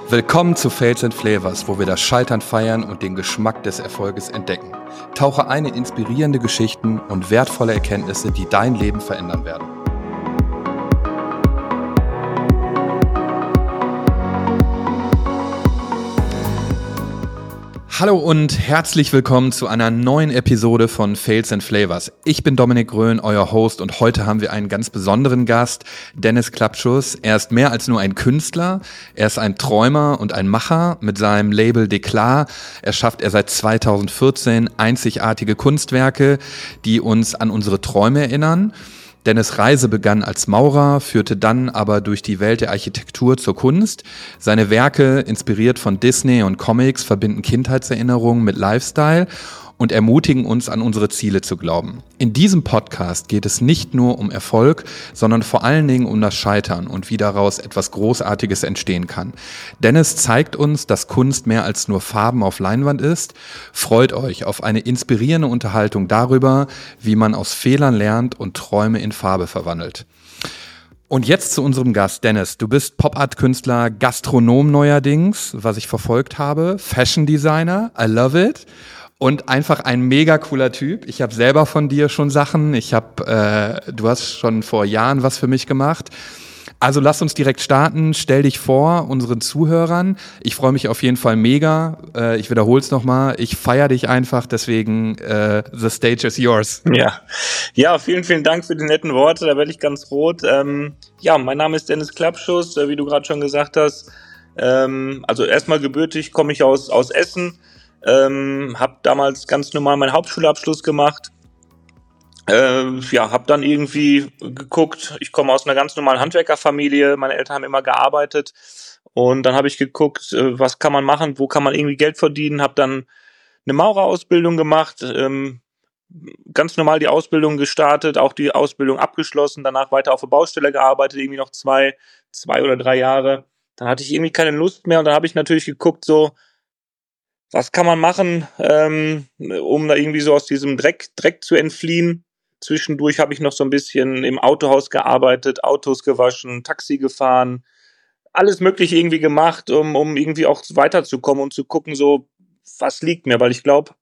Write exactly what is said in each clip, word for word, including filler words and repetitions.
Willkommen zu Fails and Flavors, wo wir das Scheitern feiern und den Geschmack des Erfolges entdecken. Tauche ein in inspirierende Geschichten und wertvolle Erkenntnisse, die dein Leben verändern werden. Hallo und herzlich willkommen zu einer neuen Episode von Fails and Flavors. Ich bin Dominik Grön, euer Host, und heute haben wir einen ganz besonderen Gast, Dennis Klapschus. Er ist mehr als nur ein Künstler, er ist ein Träumer und ein Macher. Mit seinem Label Deklar erschafft er seit zweitausendvierzehn einzigartige Kunstwerke, die uns an unsere Träume erinnern. Dennis' Reise begann als Maurer, führte dann aber durch die Welt der Architektur zur Kunst. Seine Werke, inspiriert von Disney und Comics, verbinden Kindheitserinnerungen mit Lifestyle und ermutigen uns, an unsere Ziele zu glauben. In diesem Podcast geht es nicht nur um Erfolg, sondern vor allen Dingen um das Scheitern und wie daraus etwas Großartiges entstehen kann. Dennis zeigt uns, dass Kunst mehr als nur Farben auf Leinwand ist. Freut euch auf eine inspirierende Unterhaltung darüber, wie man aus Fehlern lernt und Träume in Farbe verwandelt. Und jetzt zu unserem Gast, Dennis. Du bist Pop-Art-Künstler, Gastronom neuerdings, was ich verfolgt habe, Fashion Designer, I love it. Und einfach ein mega cooler Typ. Ich habe selber von dir schon Sachen. Ich habe, äh, du hast schon vor Jahren was für mich gemacht. Also lass uns direkt starten. Stell dich vor unseren Zuhörern. Ich freue mich auf jeden Fall mega. Äh, ich wiederhole es nochmal. Ich feiere dich einfach. Deswegen äh, the stage is yours. Ja, ja, vielen, vielen Dank für die netten Worte. Da werde ich ganz rot. Ähm, ja, mein Name ist Dennis Klapschus, äh, wie du gerade schon gesagt hast. Ähm, also erstmal gebürtig komme ich aus aus Essen. Ähm, habe damals ganz normal meinen Hauptschulabschluss gemacht. Äh, ja, habe dann irgendwie geguckt, ich komme aus einer ganz normalen Handwerkerfamilie, meine Eltern haben immer gearbeitet und dann habe ich geguckt, äh, was kann man machen, wo kann man irgendwie Geld verdienen, habe dann eine Maurerausbildung gemacht, ähm, ganz normal die Ausbildung gestartet, auch die Ausbildung abgeschlossen, danach weiter auf der Baustelle gearbeitet, irgendwie noch zwei, zwei oder drei Jahre. Dann hatte ich irgendwie keine Lust mehr und dann habe ich natürlich geguckt, so, was kann man machen, ähm, um da irgendwie so aus diesem Dreck, Dreck zu entfliehen? Zwischendurch habe ich noch so ein bisschen im Autohaus gearbeitet, Autos gewaschen, Taxi gefahren, alles Mögliche irgendwie gemacht, um, um irgendwie auch weiterzukommen und zu gucken, so, was liegt mir? Weil ich glaube,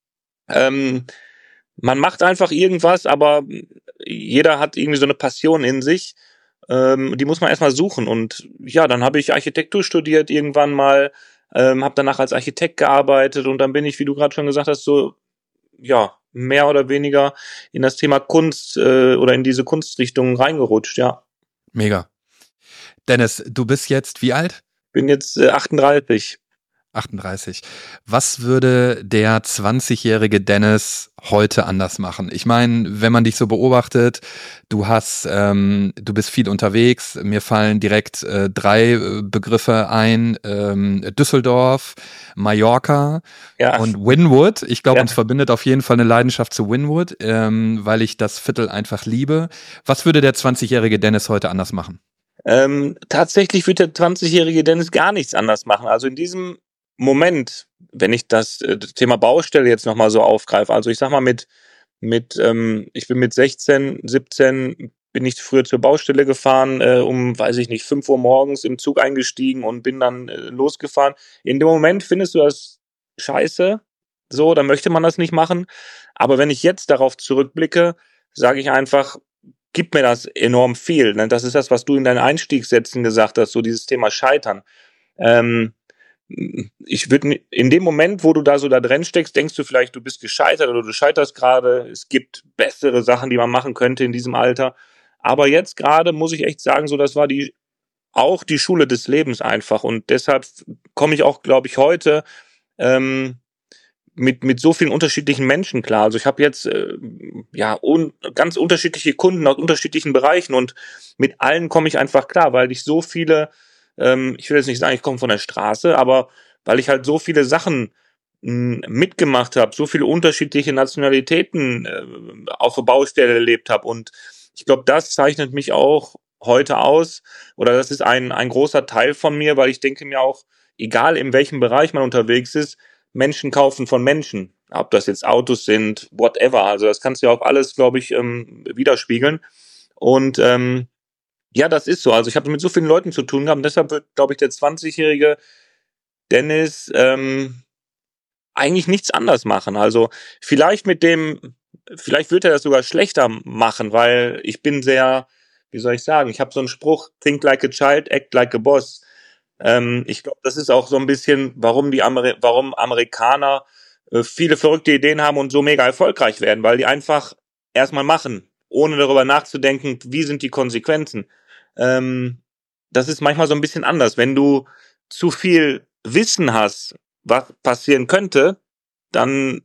ähm, man macht einfach irgendwas, aber jeder hat irgendwie so eine Passion in sich, ähm, die muss man erstmal suchen. Und ja, dann habe ich Architektur studiert irgendwann mal, Ähm, habe danach als Architekt gearbeitet und dann bin ich, wie du gerade schon gesagt hast, so ja mehr oder weniger in das Thema Kunst äh, oder in diese Kunstrichtung reingerutscht, ja. Mega. Dennis, du bist jetzt wie alt? Bin jetzt äh, achtunddreißig. achtunddreißig. Was würde der zwanzigjährige Dennis heute anders machen? Ich meine, wenn man dich so beobachtet, du hast, ähm, du bist viel unterwegs. Mir fallen direkt äh, drei Begriffe ein: ähm, Düsseldorf, Mallorca Ja. und Wynwood. Ich glaube, Ja. uns verbindet auf jeden Fall eine Leidenschaft zu Wynwood, ähm, weil ich das Viertel einfach liebe. Was würde der zwanzigjährige Dennis heute anders machen? Ähm, tatsächlich wird der zwanzigjährige Dennis gar nichts anders machen. Also in diesem Moment, wenn ich das, äh, das Thema Baustelle jetzt nochmal so aufgreife, also ich sag mal mit, mit ähm, ich bin mit sechzehn, siebzehn, bin ich früher zur Baustelle gefahren, äh, um, weiß ich nicht, fünf Uhr morgens im Zug eingestiegen und bin dann äh, losgefahren. In dem Moment findest du das scheiße, so, dann möchte man das nicht machen. Aber wenn ich jetzt darauf zurückblicke, sage ich einfach, gibt mir das enorm viel. Ne? Das ist das, was du in deinen Einstiegssätzen gesagt hast, so dieses Thema Scheitern. Ähm, Ich würde in dem Moment, wo du da so da drin steckst, denkst du vielleicht, du bist gescheitert oder du scheiterst gerade. Es gibt bessere Sachen, die man machen könnte in diesem Alter. Aber jetzt gerade muss ich echt sagen, so das war die auch die Schule des Lebens einfach. Und deshalb komme ich auch, glaube ich, heute ähm, mit mit so vielen unterschiedlichen Menschen klar. Also ich habe jetzt äh, ja un, ganz unterschiedliche Kunden aus unterschiedlichen Bereichen und mit allen komme ich einfach klar, weil ich so viele ich will jetzt nicht sagen, ich komme von der Straße, aber weil ich halt so viele Sachen mh, mitgemacht habe, so viele unterschiedliche Nationalitäten äh, auf der Baustelle erlebt habe und ich glaube, das zeichnet mich auch heute aus oder das ist ein ein großer Teil von mir, weil ich denke mir auch, egal in welchem Bereich man unterwegs ist, Menschen kaufen von Menschen, ob das jetzt Autos sind, whatever, also das kannst du ja auch alles, glaube ich, ähm, widerspiegeln und ähm, ja, das ist so. Also ich habe mit so vielen Leuten zu tun gehabt und deshalb wird, glaube ich, der zwanzigjährige Dennis ähm, eigentlich nichts anders machen. Also vielleicht mit dem, vielleicht wird er das sogar schlechter machen, weil ich bin sehr, wie soll ich sagen, ich habe so einen Spruch, think like a child, act like a boss. Ähm, ich glaube, das ist auch so ein bisschen, warum die Ameri- warum Amerikaner äh, viele verrückte Ideen haben und so mega erfolgreich werden, weil die einfach erstmal machen, ohne darüber nachzudenken, wie sind die Konsequenzen. Ähm, das ist manchmal so ein bisschen anders. Wenn du zu viel Wissen hast, was passieren könnte, dann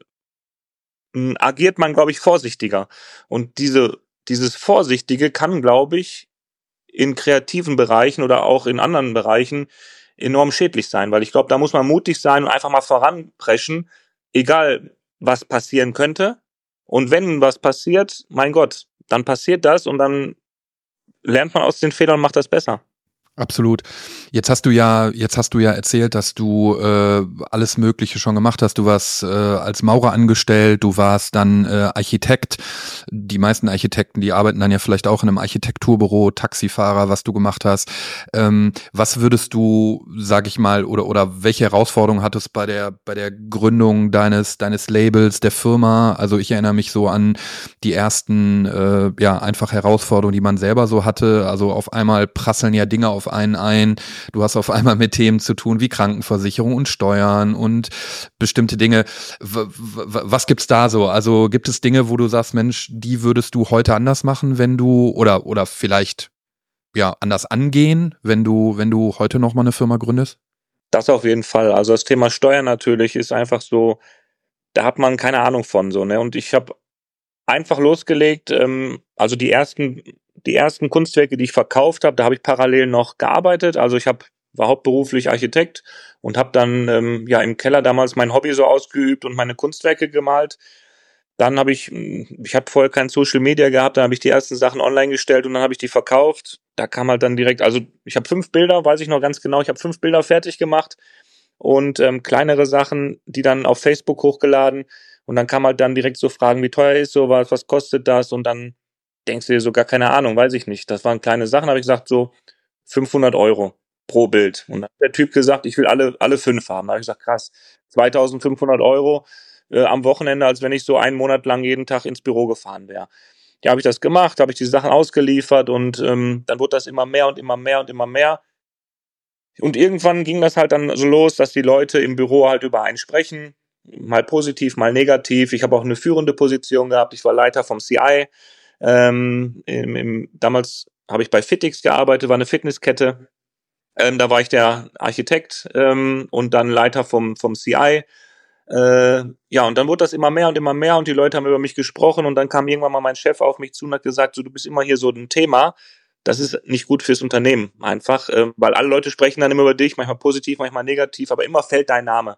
mh, agiert man, glaube ich, vorsichtiger. Und diese, dieses Vorsichtige kann, glaube ich, in kreativen Bereichen oder auch in anderen Bereichen enorm schädlich sein, weil ich glaube, da muss man mutig sein und einfach mal voranpreschen, egal was passieren könnte. Und wenn was passiert, mein Gott, dann passiert das und dann lernt man aus den Fehlern und macht das besser. Absolut. Jetzt hast du ja, jetzt hast du ja erzählt, dass du äh, alles Mögliche schon gemacht hast. Du warst äh, als Maurer angestellt, du warst dann äh, Architekt. Die meisten Architekten, die arbeiten dann ja vielleicht auch in einem Architekturbüro, Taxifahrer, was du gemacht hast. Ähm, was würdest du, sag ich mal, oder oder welche Herausforderungen hattest bei der bei der Gründung deines deines Labels, der Firma? Also ich erinnere mich so an die ersten äh, ja einfach Herausforderungen, die man selber so hatte. Also auf einmal prasseln ja Dinge auf einen ein. Du hast auf einmal mit Themen zu tun wie Krankenversicherung und Steuern und bestimmte Dinge. W- w- was gibt's da so? Also gibt es Dinge, wo du sagst, Mensch, die würdest du heute anders machen, wenn du oder oder vielleicht ja anders angehen, wenn du wenn du heute noch mal eine Firma gründest? Das auf jeden Fall. Also das Thema Steuern natürlich ist einfach so, da hat man keine Ahnung von so, ne? Und ich habe einfach losgelegt. Ähm, also die ersten, die ersten Kunstwerke, die ich verkauft habe, da habe ich parallel noch gearbeitet. Also ich habe war hauptberuflich Architekt und habe dann ähm, ja im Keller damals mein Hobby so ausgeübt und meine Kunstwerke gemalt. Dann habe ich, ich habe vorher kein Social Media gehabt, dann habe ich die ersten Sachen online gestellt und dann habe ich die verkauft. Da kam halt dann direkt, also ich habe fünf Bilder, weiß ich noch ganz genau, ich habe fünf Bilder fertig gemacht und ähm, kleinere Sachen, die dann auf Facebook hochgeladen und dann kam halt dann direkt so Fragen, wie teuer ist sowas, was kostet das und dann denkst du dir so, gar keine Ahnung, weiß ich nicht. Das waren kleine Sachen, habe ich gesagt, so fünfhundert Euro pro Bild. Und dann hat der Typ gesagt, ich will alle, alle fünf haben. Da habe ich gesagt, krass, zweitausendfünfhundert Euro äh, am Wochenende, als wenn ich so einen Monat lang jeden Tag ins Büro gefahren wäre. Ja, habe ich das gemacht, habe ich die Sachen ausgeliefert und ähm, dann wurde das immer mehr und immer mehr und immer mehr. Und irgendwann ging das halt dann so los, dass die Leute im Büro halt über einen sprechen, mal positiv, mal negativ. Ich habe auch eine führende Position gehabt. Ich war Leiter vom C I. Ähm, im, im, damals habe ich bei Fitix gearbeitet, war eine Fitnesskette. Ähm, da war ich der Architekt ähm, und dann Leiter vom, vom C I. Äh, ja, und dann wurde das immer mehr und immer mehr und die Leute haben über mich gesprochen und dann kam irgendwann mal mein Chef auf mich zu und hat gesagt, so, du bist immer hier so ein Thema. Das ist nicht gut fürs Unternehmen einfach, äh, weil alle Leute sprechen dann immer über dich, manchmal positiv, manchmal negativ, aber immer fällt dein Name.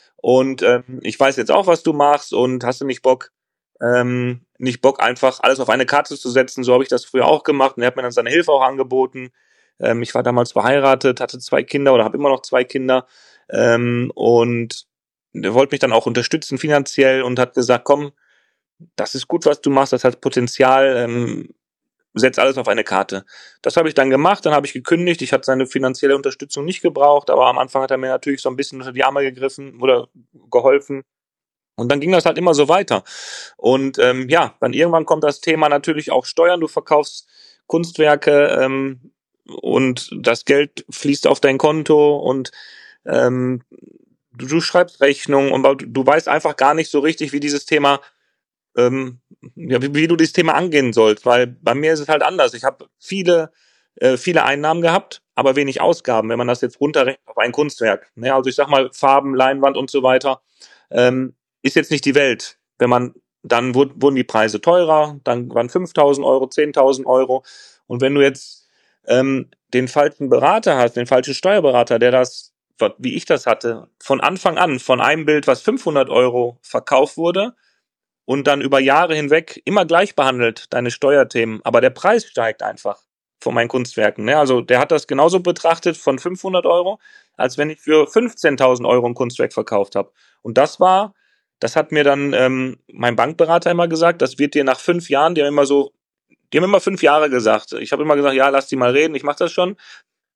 Und ähm, ich weiß jetzt auch, was du machst und hast du nicht Bock, ähm, nicht Bock, einfach alles auf eine Karte zu setzen. So habe ich das früher auch gemacht und er hat mir dann seine Hilfe auch angeboten. Ähm, ich war damals verheiratet, hatte zwei Kinder oder habe immer noch zwei Kinder ähm, und er wollte mich dann auch unterstützen finanziell und hat gesagt, komm, das ist gut, was du machst, das hat Potenzial, ähm, setz alles auf eine Karte. Das habe ich dann gemacht, dann habe ich gekündigt, ich hatte seine finanzielle Unterstützung nicht gebraucht, aber am Anfang hat er mir natürlich so ein bisschen unter die Arme gegriffen oder geholfen. Und dann ging das halt immer so weiter. Und ähm, ja, dann irgendwann kommt das Thema natürlich auch Steuern. Du verkaufst Kunstwerke ähm, und das Geld fließt auf dein Konto und ähm, du, du schreibst Rechnungen und du, du weißt einfach gar nicht so richtig, wie dieses Thema ähm, ja, wie, wie du dieses Thema angehen sollst, weil bei mir ist es halt anders. Ich habe viele, äh, viele Einnahmen gehabt, aber wenig Ausgaben, wenn man das jetzt runterrechnet auf ein Kunstwerk. Ne? Also ich sag mal, Farben, Leinwand und so weiter, ähm, ist jetzt nicht die Welt. Wenn man, dann wurden, wurden die Preise teurer, dann waren fünftausend Euro, zehntausend Euro. Und wenn du jetzt ähm, den falschen Berater hast, den falschen Steuerberater, der das, wie ich das hatte, von Anfang an, von einem Bild, was fünfhundert Euro verkauft wurde, und dann über Jahre hinweg immer gleich behandelt, deine Steuerthemen, aber der Preis steigt einfach von meinen Kunstwerken. Ne? Also der hat das genauso betrachtet von fünfhundert Euro, als wenn ich für fünfzehntausend Euro ein Kunstwerk verkauft habe. Und das war, das hat mir dann ähm, mein Bankberater immer gesagt, das wird dir nach fünf Jahren, die haben immer so, die haben immer fünf Jahre gesagt. Ich habe immer gesagt, ja, lass die mal reden, ich mache das schon.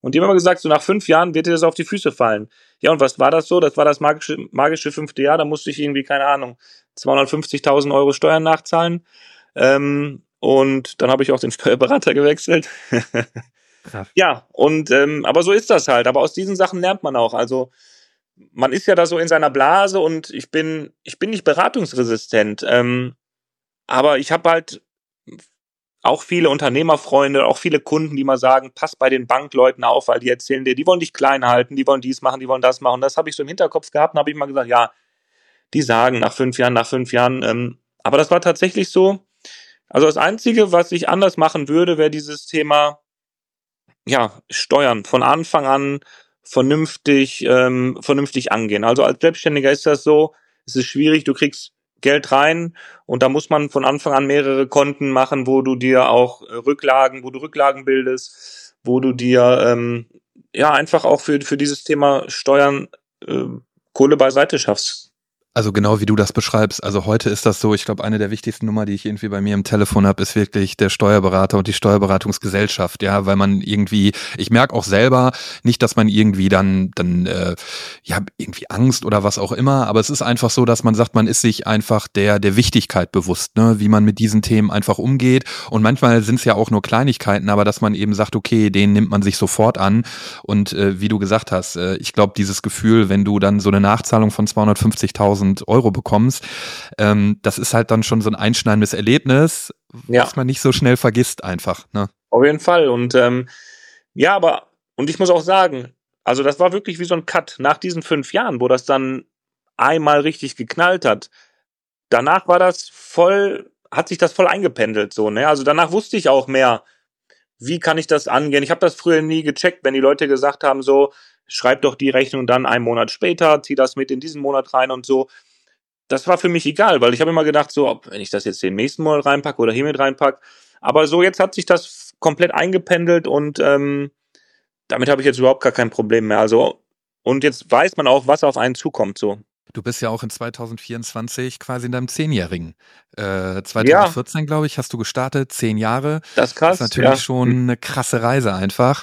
Und die haben immer gesagt, so nach fünf Jahren wird dir das auf die Füße fallen. Ja, und was war das so? Das war das magische, magische fünfte Jahr. Da musste ich irgendwie, keine Ahnung, zweihundertfünfzigtausend Euro Steuern nachzahlen. Ähm, und dann habe ich auch den Steuerberater gewechselt. Krass. Ja, und ähm, aber so ist das halt. Aber aus diesen Sachen lernt man auch. Also man ist ja da so in seiner Blase und ich bin, ich bin nicht beratungsresistent. Ähm, aber ich habe halt auch viele Unternehmerfreunde, auch viele Kunden, die mal sagen, pass bei den Bankleuten auf, weil die erzählen dir, die wollen dich klein halten, die wollen dies machen, die wollen das machen. Das habe ich so im Hinterkopf gehabt und habe ich mal gesagt, ja, die sagen nach fünf Jahren, nach fünf Jahren. Ähm, aber das war tatsächlich so. Also das Einzige, was ich anders machen würde, wäre dieses Thema, ja, Steuern von Anfang an vernünftig, ähm, vernünftig angehen. Also als Selbstständiger ist das so, es ist schwierig, du kriegst Geld rein und da muss man von Anfang an mehrere Konten machen, wo du dir auch äh, Rücklagen, wo du Rücklagen bildest, wo du dir ähm, ja einfach auch für für dieses Thema Steuern äh, Kohle beiseite schaffst. Also genau wie du das beschreibst. Also heute ist das so, ich glaube, eine der wichtigsten Nummer, die ich irgendwie bei mir im Telefon habe, ist wirklich der Steuerberater und die Steuerberatungsgesellschaft, ja, weil man irgendwie, ich merke auch selber, nicht, dass man irgendwie dann, dann äh, ja, irgendwie Angst oder was auch immer, aber es ist einfach so, dass man sagt, man ist sich einfach der der Wichtigkeit bewusst, ne, wie man mit diesen Themen einfach umgeht und manchmal sind es ja auch nur Kleinigkeiten, aber dass man eben sagt, okay, den nimmt man sich sofort an und äh, wie du gesagt hast, äh, ich glaube, dieses Gefühl, wenn du dann so eine Nachzahlung von zweihundertfünfzigtausend Euro bekommst, ähm, das ist halt dann schon so ein einschneidendes Erlebnis, Ja. was man nicht so schnell vergisst einfach, ne? Auf jeden Fall. Und ähm, ja, aber, und ich muss auch sagen, also das war wirklich wie so ein Cut. Nach diesen fünf Jahren, wo das dann einmal richtig geknallt hat, danach war das voll, hat sich das voll eingependelt so, ne? Also danach wusste ich auch mehr, wie kann ich das angehen. Ich habe das früher nie gecheckt, wenn die Leute gesagt haben, so, schreib doch die Rechnung dann einen Monat später, zieh das mit in diesen Monat rein und so. Das war für mich egal, weil ich habe immer gedacht, so, ob, wenn ich das jetzt den nächsten Monat reinpacke oder hier mit reinpacke. Aber so, jetzt hat sich das komplett eingependelt und ähm, damit habe ich jetzt überhaupt gar kein Problem mehr. Also, und jetzt weiß man auch, was auf einen zukommt, so. Du bist ja auch in zwanzig vierundzwanzig quasi in deinem Zehnjährigen. Äh, zwanzig vierzehn, ja. glaube ich, hast du gestartet, zehn Jahre. Das ist krass. Das ist natürlich ja. schon eine krasse Reise einfach.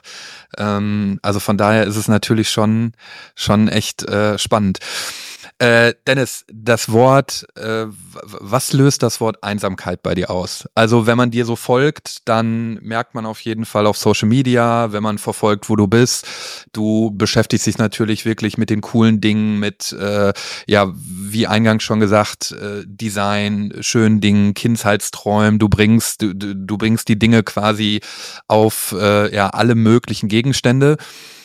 Ähm, also von daher ist es natürlich schon, schon echt äh, spannend. Äh, Dennis, das Wort, äh, was löst das Wort Einsamkeit bei dir aus? Also wenn man dir so folgt, dann merkt man auf jeden Fall auf Social Media, wenn man verfolgt, wo du bist, du beschäftigst dich natürlich wirklich mit den coolen Dingen, mit, äh, ja, wie eingangs schon gesagt, äh, Design, schönen Dingen, Kindheitsträumen, du bringst, du, du bringst die Dinge quasi auf, äh, ja, alle möglichen Gegenstände.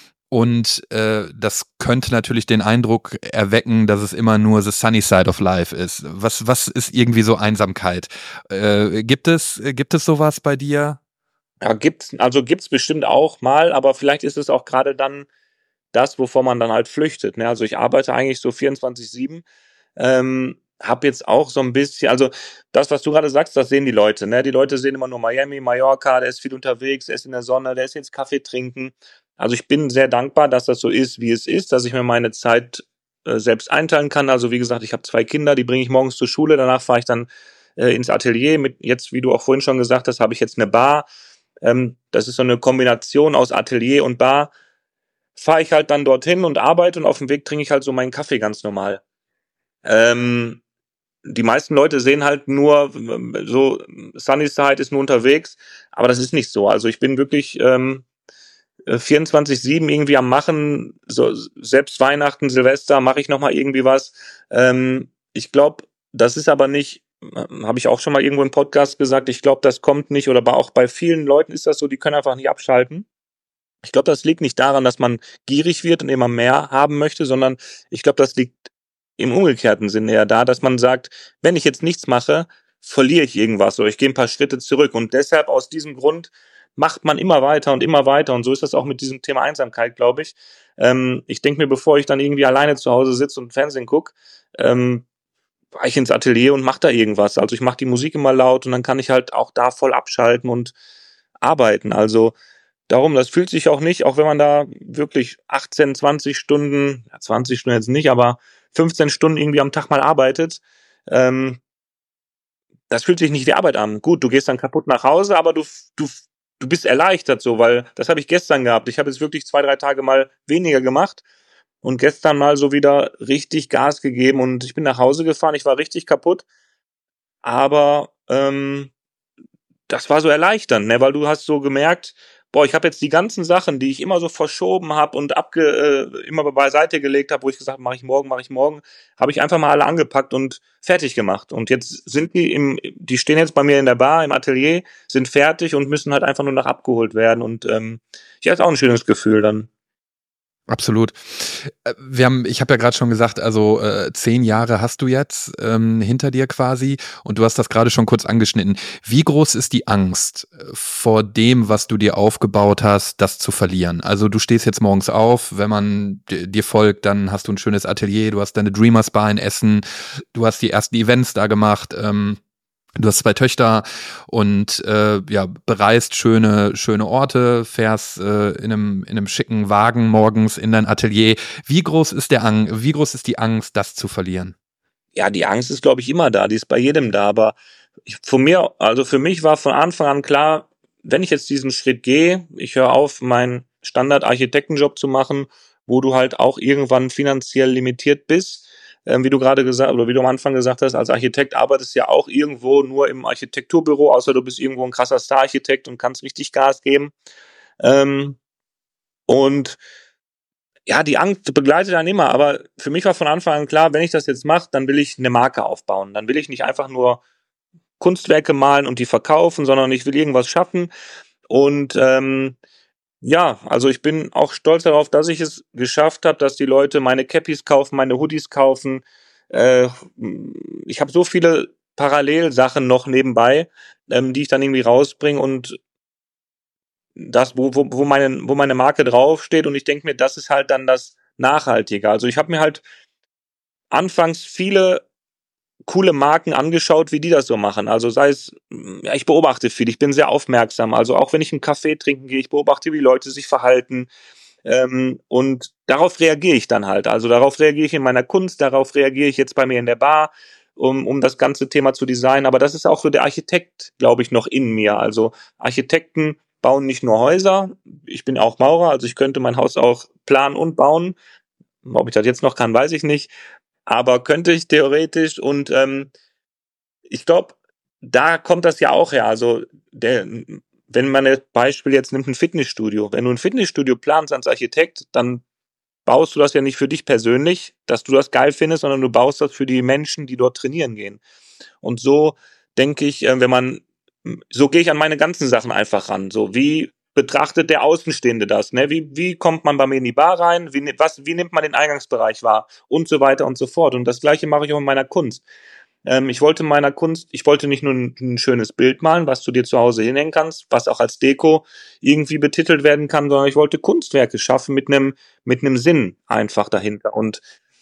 Und äh, das könnte natürlich den Eindruck erwecken, dass es immer nur the sunny side of life ist. Was was ist irgendwie so Einsamkeit? Äh, gibt es gibt es sowas bei dir? Ja, gibt's, also gibt's bestimmt auch mal, aber vielleicht ist es auch gerade dann das, wovor man dann halt flüchtet. Ne? Also ich arbeite eigentlich so vierundzwanzig sieben, ähm, habe jetzt auch so ein bisschen, also das, was du gerade sagst, das sehen die Leute. Ne? Die Leute sehen immer nur Miami, Mallorca, der ist viel unterwegs, der ist in der Sonne, der ist jetzt Kaffee trinken. Also ich bin sehr dankbar, dass das so ist, wie es ist, dass ich mir meine Zeit äh, selbst einteilen kann. Also wie gesagt, ich habe zwei Kinder, die bringe ich morgens zur Schule, danach fahre ich dann äh, ins Atelier. Mit jetzt, wie du auch vorhin schon gesagt hast, habe ich jetzt eine Bar. Ähm, das ist so eine Kombination aus Atelier und Bar. Fahre ich halt dann dorthin und arbeite und auf dem Weg trinke ich halt so meinen Kaffee ganz normal. Ähm, die meisten Leute sehen halt nur so, Sunnyside ist nur unterwegs, aber das ist nicht so. Also ich bin wirklich ähm, vierundzwanzig sieben irgendwie am Machen, so selbst Weihnachten, Silvester mache ich nochmal irgendwie was. Ähm, ich glaube, das ist aber nicht, habe ich auch schon mal irgendwo im Podcast gesagt, ich glaube, das kommt nicht, oder auch bei vielen Leuten ist das so, die können einfach nicht abschalten. Ich glaube, das liegt nicht daran, dass man gierig wird und immer mehr haben möchte, sondern ich glaube, das liegt im umgekehrten Sinne eher da, dass man sagt, wenn ich jetzt nichts mache, verliere ich irgendwas oder ich gehe ein paar Schritte zurück. Und deshalb aus diesem Grund macht man immer weiter und immer weiter. Und so ist das auch mit diesem Thema Einsamkeit, glaube ich. Ähm, ich denke mir, bevor ich dann irgendwie alleine zu Hause sitze und Fernsehen gucke, ähm, fahre ich ins Atelier und mache da irgendwas. Also ich mache die Musik immer laut und dann kann ich halt auch da voll abschalten und arbeiten. Also darum, das fühlt sich auch nicht, auch wenn man da wirklich achtzehn, zwanzig Stunden, ja, zwanzig Stunden jetzt nicht, aber fünfzehn Stunden irgendwie am Tag mal arbeitet, ähm, das fühlt sich nicht wie Arbeit an. Gut, du gehst dann kaputt nach Hause, aber du, du du bist erleichtert so, weil das habe ich gestern gehabt. Ich habe jetzt wirklich zwei, drei Tage mal weniger gemacht und gestern mal so wieder richtig Gas gegeben und ich bin nach Hause gefahren, ich war richtig kaputt, aber ähm, das war so erleichternd, ne, weil du hast so gemerkt, boah, ich habe jetzt die ganzen Sachen, die ich immer so verschoben habe und abge äh, immer beiseite gelegt habe, wo ich gesagt habe, mache ich morgen, mache ich morgen, habe ich einfach mal alle angepackt und fertig gemacht. Und jetzt sind die im, die stehen jetzt bei mir in der Bar, im Atelier, sind fertig und müssen halt einfach nur noch abgeholt werden. Und ähm, ja, ist auch ein schönes Gefühl dann. Absolut. Wir haben, ich habe ja gerade schon gesagt, also äh, zehn Jahre hast du jetzt ähm, hinter dir quasi und du hast das gerade schon kurz angeschnitten. Wie groß ist die Angst vor dem, was du dir aufgebaut hast, das zu verlieren? Also du stehst jetzt morgens auf, wenn man d- dir folgt, dann hast du ein schönes Atelier, du hast deine Dreamers Bar in Essen, du hast die ersten Events da gemacht, ähm, du hast zwei Töchter und äh, ja, bereist schöne schöne Orte, fährst äh, in einem in einem schicken Wagen morgens in dein Atelier. Wie groß ist der Ang wie groß ist die Angst, das zu verlieren? Ja, die Angst ist, glaube ich, immer da, die ist bei jedem da, aber ich, von mir, also für mich war von Anfang an klar, wenn ich jetzt diesen Schritt gehe, ich höre auf, meinen Standard-Architektenjob zu machen, wo du halt auch irgendwann finanziell limitiert bist, ähm, wie du gerade gesagt, oder wie du am Anfang gesagt hast, als Architekt arbeitest du ja auch irgendwo nur im Architekturbüro, außer du bist irgendwo ein krasser Star-Architekt und kannst richtig Gas geben. Ähm, und ja, die Angst begleitet dann immer, aber für mich war von Anfang an klar, wenn ich das jetzt mache, dann will ich eine Marke aufbauen. Dann will ich nicht einfach nur Kunstwerke malen und die verkaufen, sondern ich will irgendwas schaffen. Und ähm, ja, also ich bin auch stolz darauf, dass ich es geschafft habe, dass die Leute meine Cappies kaufen, meine Hoodies kaufen. Äh, ich habe so viele Parallelsachen noch nebenbei, ähm, die ich dann irgendwie rausbringe und das, wo, wo, wo meine, wo meine Marke draufsteht und ich denke mir, das ist halt dann das Nachhaltige. Also ich habe mir halt anfangs viele coole Marken angeschaut, wie die das so machen. Also sei es, ja, ich beobachte viel, ich bin sehr aufmerksam. Also auch wenn ich einen Kaffee trinken gehe, ich beobachte, wie Leute sich verhalten. Ähm, und darauf reagiere ich dann halt. Also darauf reagiere ich in meiner Kunst, darauf reagiere ich jetzt bei mir in der Bar, um, um das ganze Thema zu designen. Aber das ist auch so der Architekt, glaube ich, noch in mir. Also Architekten bauen nicht nur Häuser. Ich bin auch Maurer, also ich könnte mein Haus auch planen und bauen. Ob ich das jetzt noch kann, weiß ich nicht. Aber könnte ich theoretisch und ähm, ich glaube, da kommt das ja auch her. Also der, wenn man das Beispiel jetzt nimmt, ein Fitnessstudio. Wenn du ein Fitnessstudio planst als Architekt, dann baust du das ja nicht für dich persönlich, dass du das geil findest, sondern du baust das für die Menschen, die dort trainieren gehen. Und so denke ich, äh, wenn man, so gehe ich an meine ganzen Sachen einfach ran. So, wie betrachtet der Außenstehende das? Ne? Wie, wie kommt man bei mir in die Bar rein? Wie, was, wie nimmt man den Eingangsbereich wahr? Und so weiter und so fort. Und das Gleiche mache ich auch in meiner Kunst. Ähm, ich wollte meiner Kunst, ich wollte nicht nur ein, ein schönes Bild malen, was du dir zu Hause hinhängen kannst, was auch als Deko irgendwie betitelt werden kann, sondern ich wollte Kunstwerke schaffen mit einem, mit einem Sinn einfach dahinter. Und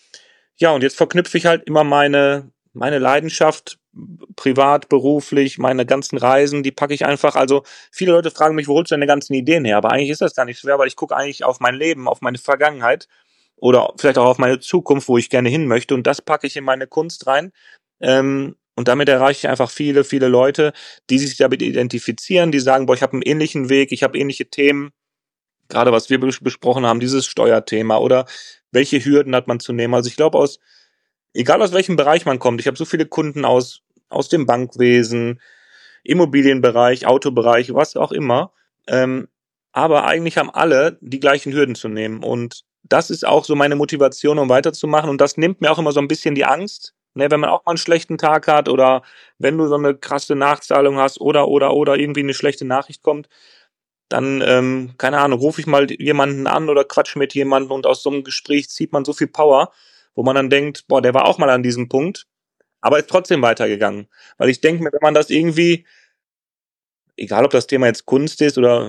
ja, und jetzt verknüpfe ich halt immer meine, meine Leidenschaft, privat, beruflich, meine ganzen Reisen, die packe ich einfach. Also viele Leute fragen mich, wo holst du deine ganzen Ideen her? Aber eigentlich ist das gar nicht schwer, weil ich gucke eigentlich auf mein Leben, auf meine Vergangenheit oder vielleicht auch auf meine Zukunft, wo ich gerne hin möchte. Und das packe ich in meine Kunst rein. Ähm, und damit erreiche ich einfach viele, viele Leute, die sich damit identifizieren, die sagen, boah, ich habe einen ähnlichen Weg, ich habe ähnliche Themen. Gerade was wir bes- besprochen haben, dieses Steuerthema oder welche Hürden hat man zu nehmen. Also ich glaube, aus, egal aus welchem Bereich man kommt, ich habe so viele Kunden aus, aus dem Bankwesen, Immobilienbereich, Autobereich, was auch immer. Ähm, aber eigentlich haben alle die gleichen Hürden zu nehmen. Und das ist auch so meine Motivation, um weiterzumachen. Und das nimmt mir auch immer so ein bisschen die Angst, ne, wenn man auch mal einen schlechten Tag hat oder wenn du so eine krasse Nachzahlung hast oder, oder, oder irgendwie eine schlechte Nachricht kommt, dann, ähm, keine Ahnung, rufe ich mal jemanden an oder quatsch mit jemandem und aus so einem Gespräch zieht man so viel Power, wo man dann denkt, boah, der war auch mal an diesem Punkt, aber ist trotzdem weitergegangen. Weil ich denke mir, wenn man das irgendwie, egal ob das Thema jetzt Kunst ist oder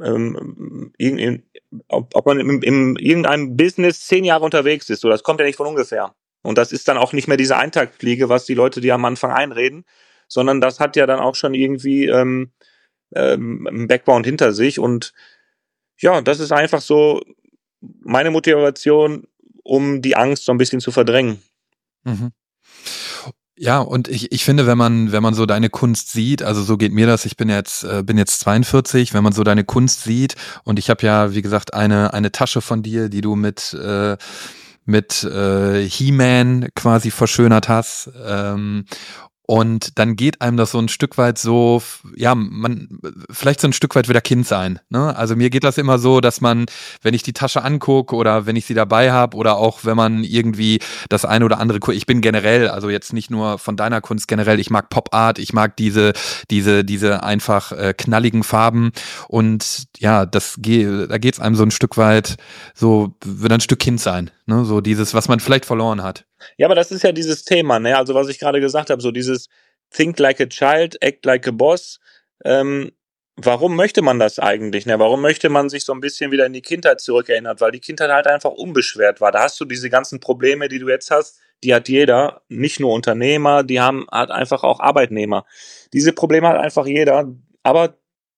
ähm, irgend, ob, ob man im, im irgendeinem Business zehn Jahre unterwegs ist, so, das kommt ja nicht von ungefähr. Und das ist dann auch nicht mehr diese Eintagsfliege, was die Leute dir am Anfang einreden, sondern das hat ja dann auch schon irgendwie ähm, ähm, einen Background hinter sich. Und ja, das ist einfach so meine Motivation, um die Angst so ein bisschen zu verdrängen. Mhm. Ja, und ich, ich finde, wenn man, wenn man so deine Kunst sieht, also so geht mir das, ich bin jetzt, äh, bin jetzt zweiundvierzig, wenn man so deine Kunst sieht, und ich habe ja, wie gesagt, eine, eine Tasche von dir, die du mit, äh, mit äh, He-Man quasi verschönert hast. Ähm, und dann geht einem das so ein Stück weit so, ja, man, vielleicht so ein Stück weit wieder Kind sein. Ne? Also mir geht das immer so, dass man, wenn ich die Tasche angucke oder wenn ich sie dabei habe oder auch wenn man irgendwie das eine oder andere, ich bin generell, also jetzt nicht nur von deiner Kunst generell, ich mag Pop Art, ich mag diese, diese, diese einfach äh, knalligen Farben, und ja, das geht, da geht's einem so ein Stück weit, so wieder ein Stück Kind sein. Ne? So dieses, was man vielleicht verloren hat. Ja, aber das ist ja dieses Thema, ne? Also was ich gerade gesagt habe, so dieses Think like a child, act like a boss. Ähm, warum möchte man das eigentlich? Ne? Warum möchte man sich so ein bisschen wieder in die Kindheit zurückerinnern? Weil die Kindheit halt einfach unbeschwert war. Da hast du diese ganzen Probleme, die du jetzt hast, die hat jeder. Nicht nur Unternehmer, die haben halt einfach auch Arbeitnehmer. Diese Probleme hat einfach jeder. Aber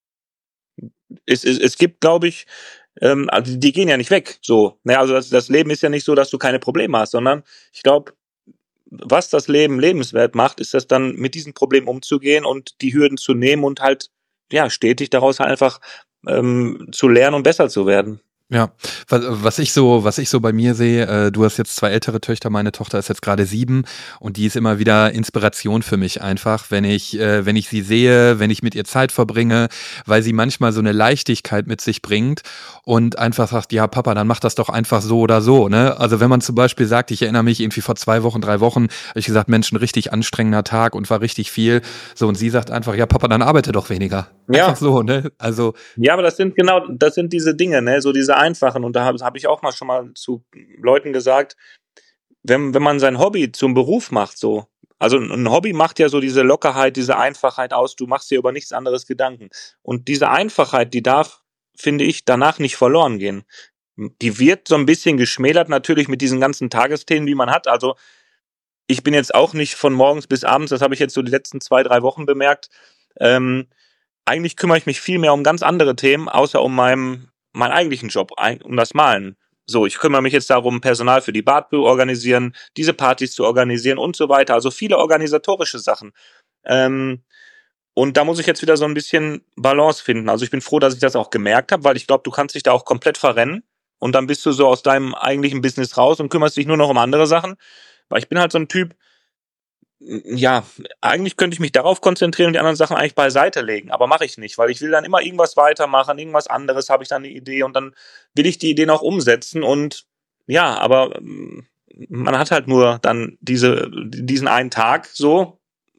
es, es, es gibt, glaube ich, ähm, also die gehen ja nicht weg. So, ne? Also das, das Leben ist ja nicht so, dass du keine Probleme hast, sondern ich glaube, was das Leben lebenswert macht, ist das dann mit diesen Problemen umzugehen und die Hürden zu nehmen und halt ja stetig daraus halt einfach ähm, zu lernen und besser zu werden. Ja, was, was ich so, was ich so bei mir sehe, äh, du hast jetzt zwei ältere Töchter, meine Tochter ist jetzt gerade sieben, und die ist immer wieder Inspiration für mich einfach, wenn ich, äh, wenn ich sie sehe, wenn ich mit ihr Zeit verbringe, weil sie manchmal so eine Leichtigkeit mit sich bringt und einfach sagt, ja Papa, dann mach das doch einfach so oder so, ne? Also wenn man zum Beispiel sagt, ich erinnere mich irgendwie vor zwei Wochen, drei Wochen, habe ich gesagt, Mensch, ein richtig anstrengender Tag und war richtig viel, so, und sie sagt einfach, ja Papa, dann arbeite doch weniger. Einfach Ja. so, ne? Also Ja, aber das sind genau, das sind diese Dinge, ne, so diese einfachen. Und da habe hab ich auch mal schon mal zu Leuten gesagt, wenn, wenn man sein Hobby zum Beruf macht, so, also ein Hobby macht ja so diese Lockerheit, diese Einfachheit aus, du machst dir über nichts anderes Gedanken. Und diese Einfachheit, die darf, finde ich, danach nicht verloren gehen. Die wird so ein bisschen geschmälert natürlich mit diesen ganzen Tagesthemen, die man hat. Also ich bin jetzt auch nicht von morgens bis abends, das habe ich jetzt so die letzten zwei, drei Wochen bemerkt, ähm, eigentlich kümmere ich mich viel mehr um ganz andere Themen, außer um meinen, meinen eigentlichen Job, um das Malen. So, ich kümmere mich jetzt darum, Personal für die Bar zu organisieren, diese Partys zu organisieren und so weiter. Also viele organisatorische Sachen. Ähm, und da muss ich jetzt wieder so ein bisschen Balance finden. Also ich bin froh, dass ich das auch gemerkt habe, weil ich glaube, du kannst dich da auch komplett verrennen und dann bist du so aus deinem eigentlichen Business raus und kümmerst dich nur noch um andere Sachen. Weil ich bin halt so ein Typ, ja, eigentlich könnte ich mich darauf konzentrieren und die anderen Sachen eigentlich beiseite legen, aber mache ich nicht, weil ich will dann immer irgendwas weitermachen, irgendwas anderes, habe ich dann eine Idee und dann will ich die Ideen auch umsetzen und ja, aber ähm, man hat halt nur dann diese diesen einen Tag so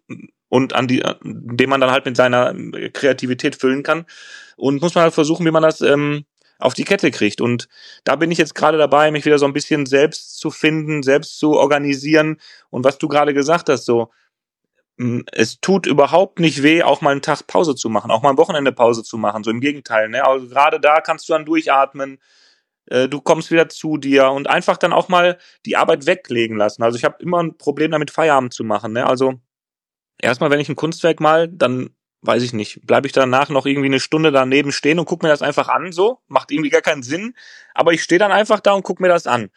und an die, den man dann halt mit seiner Kreativität füllen kann und muss man halt versuchen, wie man das ähm, auf die Kette kriegt. Und da bin ich jetzt gerade dabei, mich wieder so ein bisschen selbst zu finden, selbst zu organisieren. Und was du gerade gesagt hast, so, mh, es tut überhaupt nicht weh, auch mal einen Tag Pause zu machen, auch mal ein Wochenende Pause zu machen. So im Gegenteil, ne? Also gerade da kannst du dann durchatmen, äh, du kommst wieder zu dir und einfach dann auch mal die Arbeit weglegen lassen. Also ich habe immer ein Problem damit, Feierabend zu machen, ne? Also erstmal, wenn ich ein Kunstwerk mal, dann weiß ich nicht, bleibe ich danach noch irgendwie eine Stunde daneben stehen und gucke mir das einfach an, so, macht irgendwie gar keinen Sinn, aber ich stehe dann einfach da und gucke mir das an.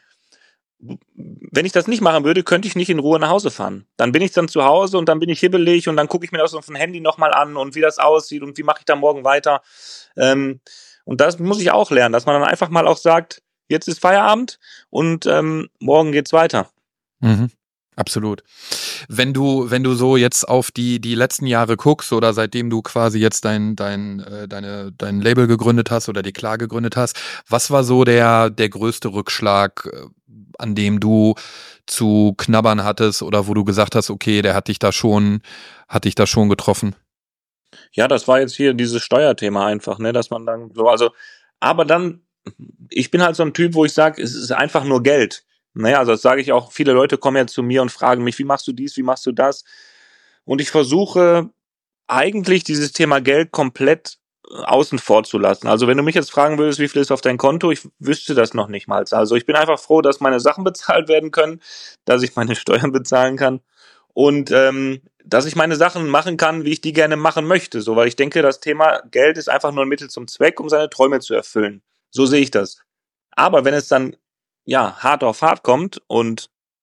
Wenn ich das nicht machen würde, könnte ich nicht in Ruhe nach Hause fahren. Dann bin ich dann zu Hause und dann bin ich hibbelig und dann gucke ich mir das auf dem Handy nochmal an und wie das aussieht und wie mache ich da morgen weiter. Ähm, und das muss ich auch lernen, dass man dann einfach mal auch sagt, jetzt ist Feierabend und ähm, morgen geht's weiter. Mhm. Absolut. Wenn du, wenn du so jetzt auf die, die letzten Jahre guckst oder seitdem du quasi jetzt dein, dein, äh, deine, dein Label gegründet hast oder die Klar gegründet hast, was war so der, der größte Rückschlag, äh, an dem du zu knabbern hattest oder wo du gesagt hast, okay, der hat dich da schon, hat dich da schon getroffen? Ja, das war jetzt hier dieses Steuerthema einfach, ne, dass man dann so, also, aber dann, ich bin halt so ein Typ, wo ich sage, es ist einfach nur Geld. Naja, also das sage ich auch, viele Leute kommen ja zu mir und fragen mich, wie machst du dies, wie machst du das? Und ich versuche eigentlich dieses Thema Geld komplett außen vor zu lassen. Also wenn du mich jetzt fragen würdest, wie viel ist auf dein Konto, ich wüsste das noch nicht mal. Also ich bin einfach froh, dass meine Sachen bezahlt werden können, dass ich meine Steuern bezahlen kann und ähm, dass ich meine Sachen machen kann, wie ich die gerne machen möchte. So, weil ich denke, das Thema Geld ist einfach nur ein Mittel zum Zweck, um seine Träume zu erfüllen. So sehe ich das. Aber wenn es dann ja hart auf hart kommt und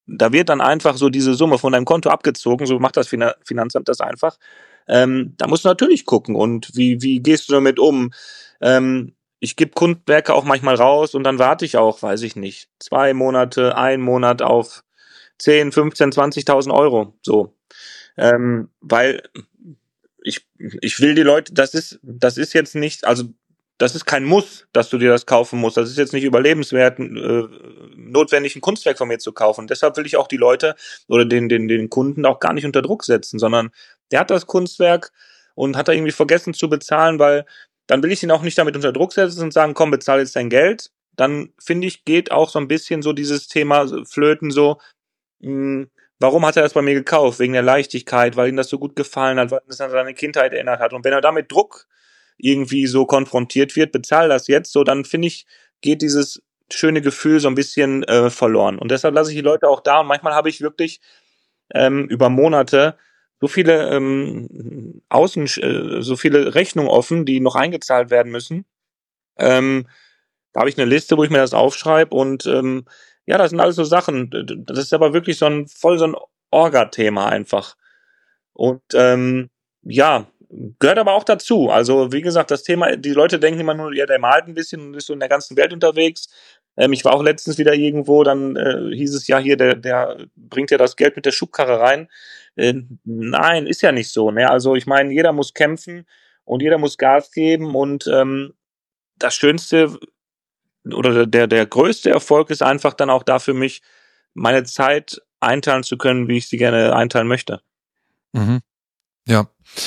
da wird dann einfach so diese Summe von deinem Konto abgezogen, so macht das Finanzamt das einfach. Ähm, da musst du natürlich gucken und wie, wie gehst du damit um? Ähm, ich gebe Kunstwerke auch manchmal raus und dann warte ich auch, weiß ich nicht, zwei Monate, ein Monat auf zehn, fünfzehn, zwanzigtausend Euro, so. Ähm, weil ich, ich will die Leute, das ist, das ist jetzt nicht, also das ist kein Muss, dass du dir das kaufen musst. Das ist jetzt nicht überlebenswert, äh, notwendig ein Kunstwerk von mir zu kaufen. Und deshalb will ich auch die Leute oder den, den, den Kunden auch gar nicht unter Druck setzen, sondern der hat das Kunstwerk und hat da irgendwie vergessen zu bezahlen, weil dann will ich ihn auch nicht damit unter Druck setzen und sagen, komm, bezahl jetzt dein Geld. Dann, finde ich, geht auch so ein bisschen so dieses Thema Flöten so, mh, warum hat er das bei mir gekauft? Wegen der Leichtigkeit, weil ihm das so gut gefallen hat, weil es an seine Kindheit erinnert hat. Und wenn er damit Druck irgendwie so konfrontiert wird, bezahl das jetzt, so dann finde ich, geht dieses schöne Gefühl so ein bisschen äh, verloren. Und deshalb lasse ich die Leute auch da und manchmal habe ich wirklich ähm, über Monate so viele ähm, Außen, äh, so viele Rechnungen offen, die noch eingezahlt werden müssen. Ähm, da habe ich eine Liste, wo ich mir das aufschreibe und ähm, ja, das sind alles so Sachen. Das ist aber wirklich so ein voll so ein Orga-Thema einfach. Und ähm, ja, gehört aber auch dazu. Also wie gesagt, das Thema, die Leute denken immer nur, ja, der malt ein bisschen und ist so in der ganzen Welt unterwegs. Ähm, ich war auch letztens wieder irgendwo, dann äh, hieß es ja hier, der, der bringt ja das Geld mit der Schubkarre rein. Äh, nein, ist ja nicht so. Ne? Also ich meine, jeder muss kämpfen und jeder muss Gas geben und ähm, das Schönste oder der, der größte Erfolg ist einfach dann auch da für mich, meine Zeit einteilen zu können, wie ich sie gerne einteilen möchte. Mhm. Ja.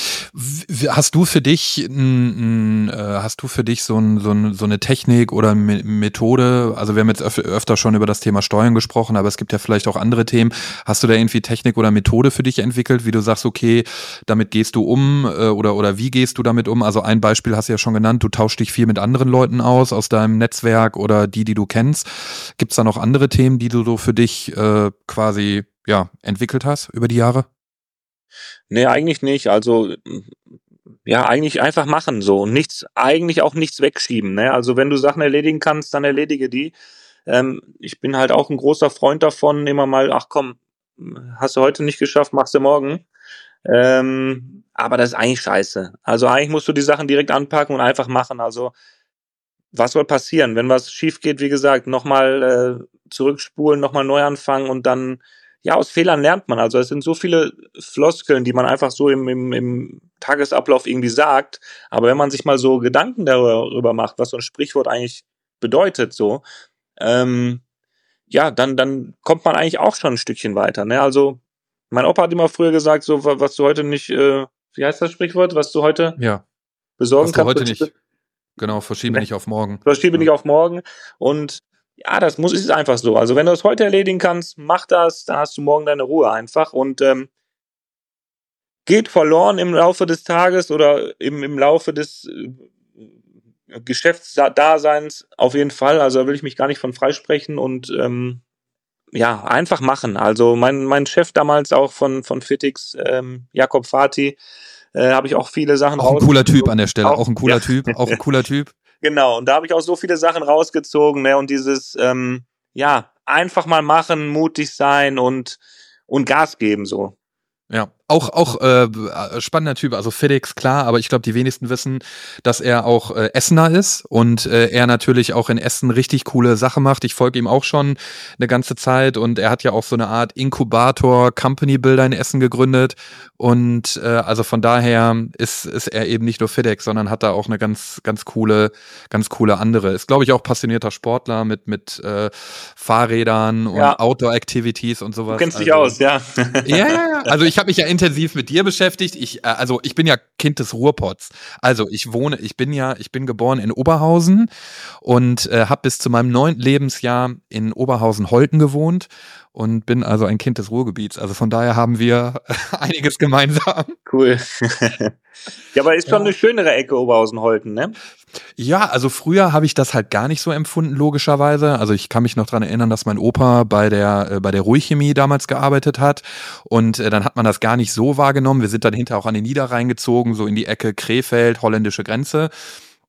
Hast du für dich n, n, hast du für dich so, ein, so, ein, so eine Technik oder Methode, also wir haben jetzt öf- öfter schon über das Thema Steuern gesprochen, aber es gibt ja vielleicht auch andere Themen. Hast du da irgendwie Technik oder Methode für dich entwickelt, wie du sagst, okay, damit gehst du um oder, oder wie gehst du damit um? Also ein Beispiel hast du ja schon genannt, du tauschst dich viel mit anderen Leuten aus, aus deinem Netzwerk oder die, die du kennst. Gibt es da noch andere Themen, die du so für dich äh, quasi ja entwickelt hast über die Jahre? Nee, eigentlich nicht. Also, ja, eigentlich einfach machen so und nichts, eigentlich auch nichts wegschieben. Ne? Also, wenn du Sachen erledigen kannst, dann erledige die. Ähm, ich bin halt auch ein großer Freund davon, immer mal, ach komm, hast du heute nicht geschafft, machst du morgen. Ähm, aber das ist eigentlich scheiße. Also, eigentlich musst du die Sachen direkt anpacken und einfach machen. Also, was soll passieren? Wenn was schief geht, wie gesagt, nochmal äh, zurückspulen, nochmal neu anfangen und dann ja, aus Fehlern lernt man. Also es sind so viele Floskeln, die man einfach so im, im, im Tagesablauf irgendwie sagt. Aber wenn man sich mal so Gedanken darüber macht, was so ein Sprichwort eigentlich bedeutet, so, ähm, ja, dann, dann kommt man eigentlich auch schon ein Stückchen weiter. Ne? Also mein Opa hat immer früher gesagt, so was du heute nicht, äh, wie heißt das Sprichwort, was du heute ja. besorgen was du kannst. Heute nicht, genau, verschiebe ne? nicht auf morgen. Verschiebe ja. nicht auf morgen und ja, das muss ist einfach so. Also wenn du das heute erledigen kannst, mach das, dann hast du morgen deine Ruhe einfach und ähm, geht verloren im Laufe des Tages oder im, im Laufe des äh, Geschäftsdaseins auf jeden Fall. Also da will ich mich gar nicht von freisprechen und ähm, ja, einfach machen. Also mein mein Chef damals auch von von Fitix, ähm, Jakob Fati, äh, habe ich auch viele Sachen Auch ein cooler Typ an der Stelle, auch, auch ein cooler ja. Typ, auch ein cooler Typ. Genau, und da habe ich auch so viele Sachen rausgezogen, ne, und dieses, ähm, ja, einfach mal machen, mutig sein und, und Gas geben, so. Ja, auch auch äh, spannender Typ, also Fitix, klar, aber ich glaube, die wenigsten wissen, dass er auch äh, Essener ist und äh, er natürlich auch in Essen richtig coole Sachen macht. Ich folge ihm auch schon eine ganze Zeit und er hat ja auch so eine Art Inkubator Company Builder in Essen gegründet und äh, also von daher ist ist er eben nicht nur Fitix, sondern hat da auch eine ganz ganz coole ganz coole andere. Ist glaube ich auch passionierter Sportler mit mit äh, Fahrrädern und ja. Outdoor Activities und sowas. Du kennst dich also, aus, ja. Ja, ja, ja. Also ich habe mich ja intensiv mit dir beschäftigt. Ich, äh, also ich bin ja Kind des Ruhrpots. Also ich wohne, ich bin ja, ich bin geboren in Oberhausen und äh, habe bis zu meinem neunten Lebensjahr in Oberhausen-Holten gewohnt und bin also ein Kind des Ruhrgebiets. Also von daher haben wir einiges gemeinsam. Cool. Ja, aber ist schon ja. eine schönere Ecke Oberhausen-Holten, ne? Ja, also früher habe ich das halt gar nicht so empfunden, logischerweise. Also ich kann mich noch dran erinnern, dass mein Opa bei der äh, bei der Ruhrchemie damals gearbeitet hat und äh, dann hat man das gar nicht so wahrgenommen. Wir sind dann hinterher auch an den Niederrhein gezogen, so in die Ecke Krefeld, holländische Grenze.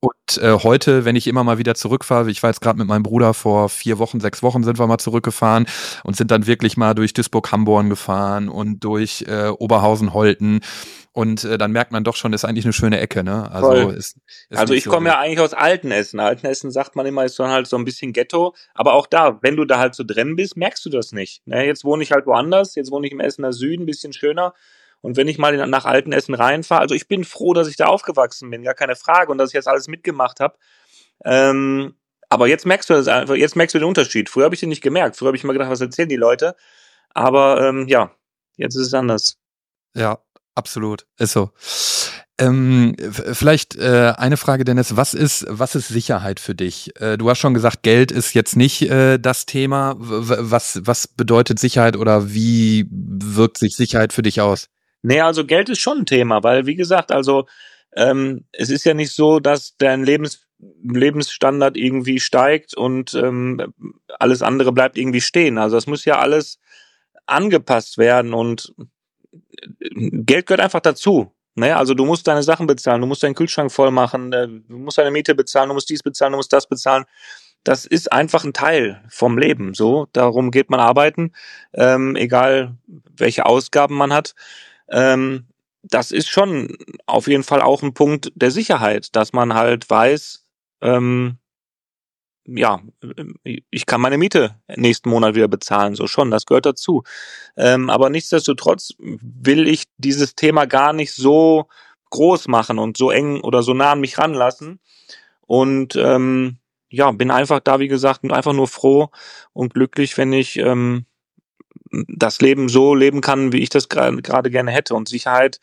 Und äh, heute, wenn ich immer mal wieder zurückfahre, ich war jetzt gerade mit meinem Bruder vor vier Wochen, sechs Wochen sind wir mal zurückgefahren und sind dann wirklich mal durch Duisburg-Hamborn gefahren und durch äh, Oberhausen-Holten. Und äh, dann merkt man doch schon, ist eigentlich eine schöne Ecke, ne? Also Voll. ist, ist Also nicht ich so. komme ja eigentlich aus Altenessen. Altenessen sagt man immer, ist dann halt so ein bisschen Ghetto. Aber auch da, wenn du da halt so drin bist, merkst du das nicht. Ne, jetzt wohne ich halt woanders. Jetzt wohne ich im Essener Süden, bisschen schöner. Und wenn ich mal in, nach Altenessen reinfahre, also ich bin froh, dass ich da aufgewachsen bin, gar keine Frage. Und dass ich jetzt alles mitgemacht habe. Ähm, aber jetzt merkst du das einfach, jetzt merkst du den Unterschied. Früher habe ich den nicht gemerkt. Früher habe ich mal gedacht, was erzählen die Leute? Aber ähm, ja, jetzt ist es anders. Ja, absolut. Ist so. Ähm, f- vielleicht äh, eine Frage, Dennis, was ist, was ist Sicherheit für dich? Äh, du hast schon gesagt, Geld ist jetzt nicht äh, das Thema. W w- was, was bedeutet Sicherheit oder wie wirkt sich Sicherheit für dich aus? Nee, also Geld ist schon ein Thema, weil wie gesagt, also ähm, es ist ja nicht so, dass dein Lebens Lebensstandard irgendwie steigt und ähm, alles andere bleibt irgendwie stehen. Also es muss ja alles angepasst werden und Geld gehört einfach dazu. Ne? Also du musst deine Sachen bezahlen, du musst deinen Kühlschrank voll machen, äh, du musst deine Miete bezahlen, du musst dies bezahlen, du musst das bezahlen. Das ist einfach ein Teil vom Leben. So, darum geht man arbeiten, ähm, egal welche Ausgaben man hat. Ähm, das ist schon auf jeden Fall auch ein Punkt der Sicherheit, dass man halt weiß, ähm, ja, ich kann meine Miete nächsten Monat wieder bezahlen, so schon, das gehört dazu. Ähm, aber nichtsdestotrotz will ich dieses Thema gar nicht so groß machen und so eng oder so nah an mich ranlassen. Und ähm, ja, bin einfach da, wie gesagt, einfach nur froh und glücklich, wenn ich ähm, das Leben so leben kann, wie ich das gerade gerade gerne hätte. Und Sicherheit,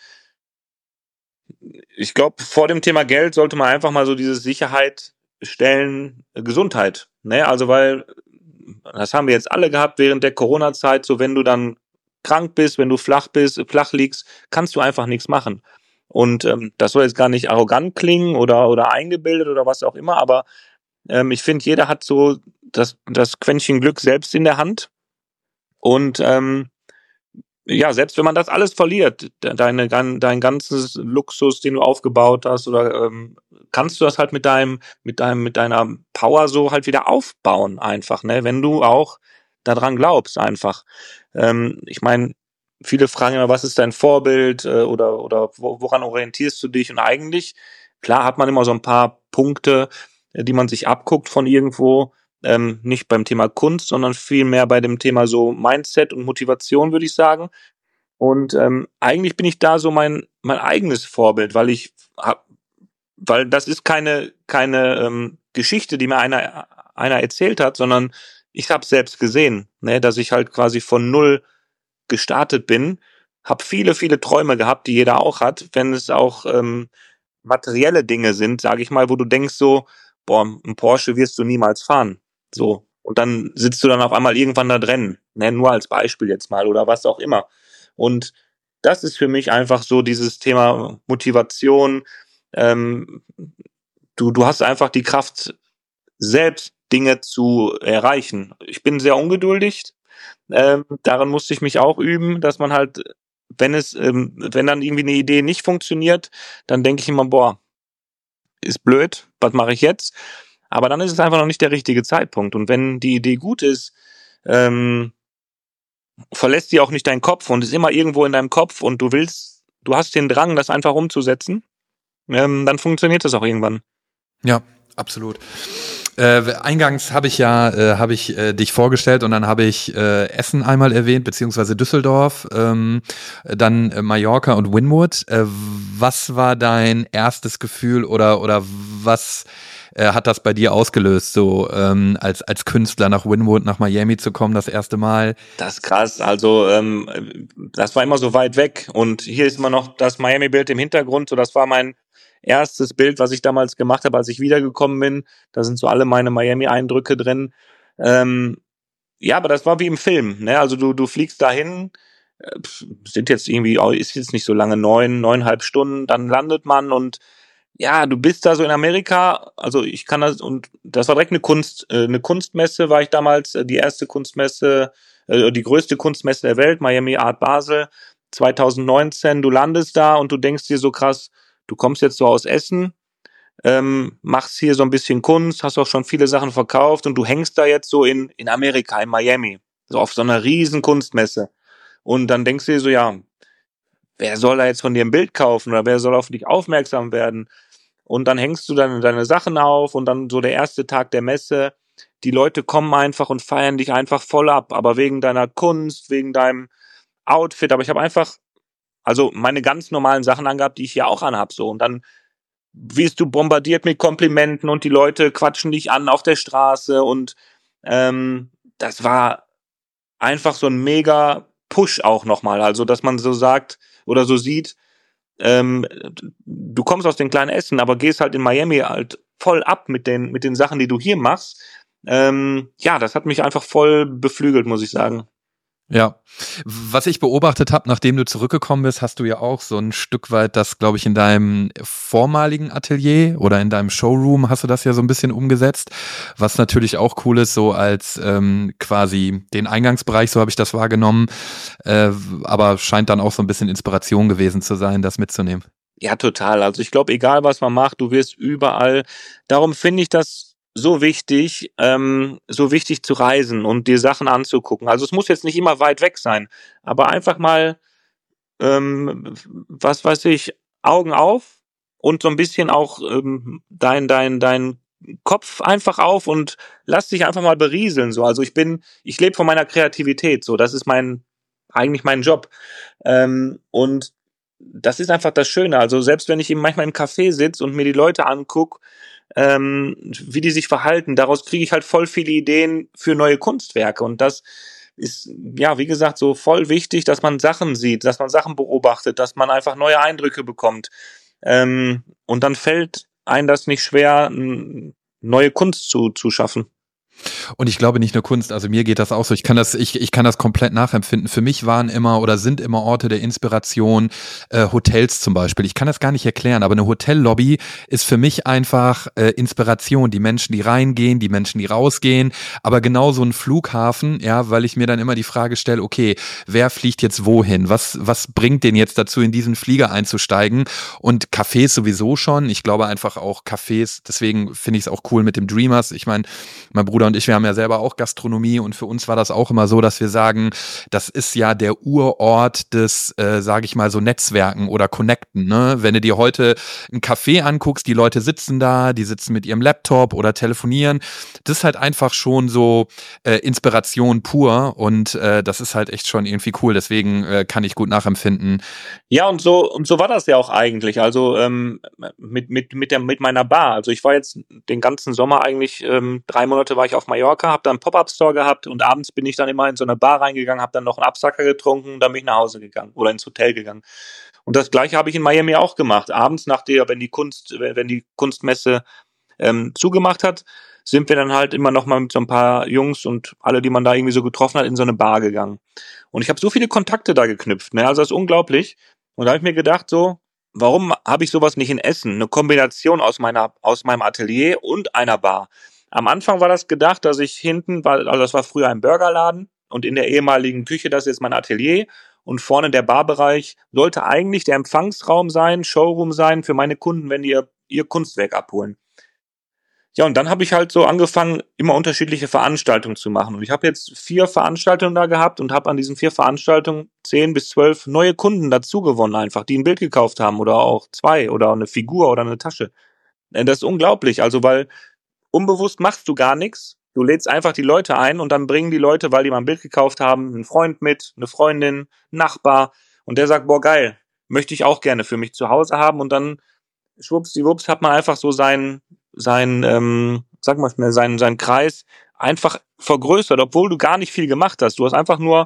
ich glaube, vor dem Thema Geld sollte man einfach mal so diese Sicherheit stellen, äh, Gesundheit. Ne? Also weil, das haben wir jetzt alle gehabt während der Corona-Zeit, so wenn du dann krank bist, wenn du flach bist, flach liegst, kannst du einfach nichts machen. Und ähm, das soll jetzt gar nicht arrogant klingen oder oder eingebildet oder was auch immer, aber ähm, ich finde, jeder hat so das das Quäntchen Glück selbst in der Hand. Und ähm, ja, selbst wenn man das alles verliert, de deine gan dein ganzes Luxus, den du aufgebaut hast, oder ähm, kannst du das halt mit deinem mit deinem mit deiner Power so halt wieder aufbauen einfach, ne? Wenn du auch daran glaubst einfach. Ähm, ich meine, viele fragen immer, was ist dein Vorbild, äh, oder oder wo woran orientierst du dich? Und eigentlich, klar hat man immer so ein paar Punkte, äh, die man sich abguckt von irgendwo, ähm, nicht beim Thema Kunst, sondern vielmehr bei dem Thema so Mindset und Motivation, würde ich sagen. Und ähm, eigentlich bin ich da so mein mein eigenes Vorbild, weil ich hab, weil das ist keine keine ähm, Geschichte, die mir einer einer erzählt hat, sondern ich habe selbst gesehen, ne, dass ich halt quasi von null gestartet bin, habe viele viele Träume gehabt, die jeder auch hat, wenn es auch ähm, materielle Dinge sind, sage ich mal, wo du denkst so, boah, ein Porsche wirst du niemals fahren, so. Und dann sitzt du dann auf einmal irgendwann da drin, ne, nur als Beispiel jetzt mal oder was auch immer. Und das ist für mich einfach so dieses Thema Motivation. Ähm, du, du hast einfach die Kraft, selbst Dinge zu erreichen. Ich bin sehr ungeduldig. Ähm, daran musste ich mich auch üben, dass man halt, wenn es, ähm, wenn dann irgendwie eine Idee nicht funktioniert, dann denke ich immer, boah, ist blöd, was mache ich jetzt? Aber dann ist es einfach noch nicht der richtige Zeitpunkt. Und wenn die Idee gut ist, ähm, verlässt dir auch nicht deinen Kopf und ist immer irgendwo in deinem Kopf und du willst, du hast den Drang, das einfach umzusetzen, ähm, dann funktioniert das auch irgendwann. Ja, absolut. Äh, eingangs habe ich ja äh, habe ich äh, dich vorgestellt und dann habe ich äh, Essen einmal erwähnt, beziehungsweise Düsseldorf, ähm, dann äh, Mallorca und Wynwood. Äh, was war dein erstes Gefühl oder oder was äh, hat das bei dir ausgelöst, so ähm, als als Künstler nach Wynwood, nach Miami zu kommen, das erste Mal? Das ist krass. Also ähm, das war immer so weit weg und hier ist immer noch das Miami-Bild im Hintergrund. So, das war mein erstes Bild, was ich damals gemacht habe, als ich wiedergekommen bin. Da sind so alle meine Miami-Eindrücke drin. Ähm, ja, aber das war wie im Film. Ne? Also du du fliegst dahin, äh, sind jetzt irgendwie, ist jetzt nicht so lange, neun, neuneinhalb Stunden, dann landet man und ja, du bist da so in Amerika, also ich kann das, und das war direkt eine Kunst, äh, eine Kunstmesse war ich damals, äh, die erste Kunstmesse, äh, die größte Kunstmesse der Welt, Miami Art Basel, zwanzig neunzehn, du landest da und du denkst dir so krass, du kommst jetzt so aus Essen, ähm, machst hier so ein bisschen Kunst, hast auch schon viele Sachen verkauft und du hängst da jetzt so in, in Amerika, in Miami, so auf so einer riesen Kunstmesse. Und dann denkst du dir so, ja, wer soll da jetzt von dir ein Bild kaufen oder wer soll auf dich aufmerksam werden? Und dann hängst du dann deine Sachen auf und dann so der erste Tag der Messe. Die Leute kommen einfach und feiern dich einfach voll ab, aber wegen deiner Kunst, wegen deinem Outfit. Aber ich habe einfach, also meine ganz normalen Sachen angehabt, die ich hier auch anhab, so. Und dann wirst du bombardiert mit Komplimenten und die Leute quatschen dich an auf der Straße und ähm, das war einfach so ein mega Push auch nochmal. Also, dass man so sagt oder so sieht, ähm, du kommst aus den kleinen Essen, aber gehst halt in Miami halt voll ab mit den, mit den Sachen, die du hier machst. Ähm, ja, das hat mich einfach voll beflügelt, muss ich sagen. Ja, was ich beobachtet habe, nachdem du zurückgekommen bist, hast du ja auch so ein Stück weit das, glaube ich, in deinem vormaligen Atelier oder in deinem Showroom hast du das ja so ein bisschen umgesetzt, was natürlich auch cool ist, so als ähm, quasi den Eingangsbereich, so habe ich das wahrgenommen, äh, aber scheint dann auch so ein bisschen Inspiration gewesen zu sein, das mitzunehmen. Ja, total. Also ich glaube, egal was man macht, du wirst überall, darum finde ich das so wichtig, ähm, so wichtig zu reisen und dir Sachen anzugucken. Also es muss jetzt nicht immer weit weg sein, aber einfach mal, ähm, was weiß ich, Augen auf und so ein bisschen auch ähm, dein, dein, dein Kopf einfach auf und lass dich einfach mal berieseln. So, also ich bin, ich lebe von meiner Kreativität. So, das ist mein, eigentlich mein Job. Ähm, und das ist einfach das Schöne. Also selbst wenn ich eben manchmal im Café sitze und mir die Leute angucke, ähm, wie die sich verhalten, daraus kriege ich halt voll viele Ideen für neue Kunstwerke. Und das ist, ja, wie gesagt, so voll wichtig, dass man Sachen sieht, dass man Sachen beobachtet, dass man einfach neue Eindrücke bekommt. Ähm, und dann fällt einem das nicht schwer, neue Kunst zu, zu schaffen. Und ich glaube nicht nur Kunst, also mir geht das auch so. Ich kann das, ich, ich kann das komplett nachempfinden. Für mich waren immer oder sind immer Orte der Inspiration äh, Hotels zum Beispiel. Ich kann das gar nicht erklären, aber eine Hotellobby ist für mich einfach äh, Inspiration. Die Menschen, die reingehen, die Menschen, die rausgehen. Aber genauso ein Flughafen, ja, weil ich mir dann immer die Frage stelle, okay, wer fliegt jetzt wohin? Was, was bringt den jetzt dazu, in diesen Flieger einzusteigen? Und Cafés sowieso schon. Ich glaube einfach auch Cafés, deswegen finde ich es auch cool mit dem Dreamers. Ich meine, mein Bruder und ich, wir haben ja selber auch Gastronomie und für uns war das auch immer so, dass wir sagen, das ist ja der Urort des, äh, sage ich mal, so Netzwerken oder Connecten. Ne? Wenn du dir heute ein Café anguckst, die Leute sitzen da, die sitzen mit ihrem Laptop oder telefonieren. Das ist halt einfach schon so äh, Inspiration pur und äh, das ist halt echt schon irgendwie cool. Deswegen äh, kann ich gut nachempfinden. Ja, und so und so war das ja auch eigentlich. Also ähm, mit mit mit der mit meiner Bar. Also ich war jetzt den ganzen Sommer eigentlich ähm, drei Monate war ich auf Mallorca, habe da einen Pop-up-Store gehabt und abends bin ich dann immer in so eine Bar reingegangen, habe dann noch einen Absacker getrunken, dann bin ich nach Hause gegangen oder ins Hotel gegangen. Und das Gleiche habe ich in Miami auch gemacht. Abends, nach der, wenn die Kunst, wenn die Kunstmesse ähm, zugemacht hat, sind wir dann halt immer noch mal mit so ein paar Jungs und alle, die man da irgendwie so getroffen hat, in so eine Bar gegangen. Und ich habe so viele Kontakte da geknüpft, ne? Also das ist unglaublich. Und da habe ich mir gedacht, so, warum habe ich sowas nicht in Essen? Eine Kombination aus meiner, aus meinem Atelier und einer Bar. Am Anfang war das gedacht, dass ich hinten, war, also das war früher ein Burgerladen und in der ehemaligen Küche, das ist jetzt mein Atelier und vorne der Barbereich sollte eigentlich der Empfangsraum sein, Showroom sein für meine Kunden, wenn die ihr, ihr Kunstwerk abholen. Ja, und dann habe ich halt so angefangen, immer unterschiedliche Veranstaltungen zu machen. Und ich habe jetzt vier Veranstaltungen da gehabt und habe an diesen vier Veranstaltungen zehn bis zwölf neue Kunden dazu gewonnen einfach, die ein Bild gekauft haben oder auch zwei oder eine Figur oder eine Tasche. Das ist unglaublich, also weil unbewusst machst du gar nichts. Du lädst einfach die Leute ein und dann bringen die Leute, weil die mal ein Bild gekauft haben, einen Freund mit, eine Freundin, einen Nachbar und der sagt, boah geil, möchte ich auch gerne für mich zu Hause haben und dann schwuppsdiwupps hat man einfach so seinen, seinen, ähm, sag mal schnell, seinen, seinen Kreis einfach vergrößert, obwohl du gar nicht viel gemacht hast. Du hast einfach nur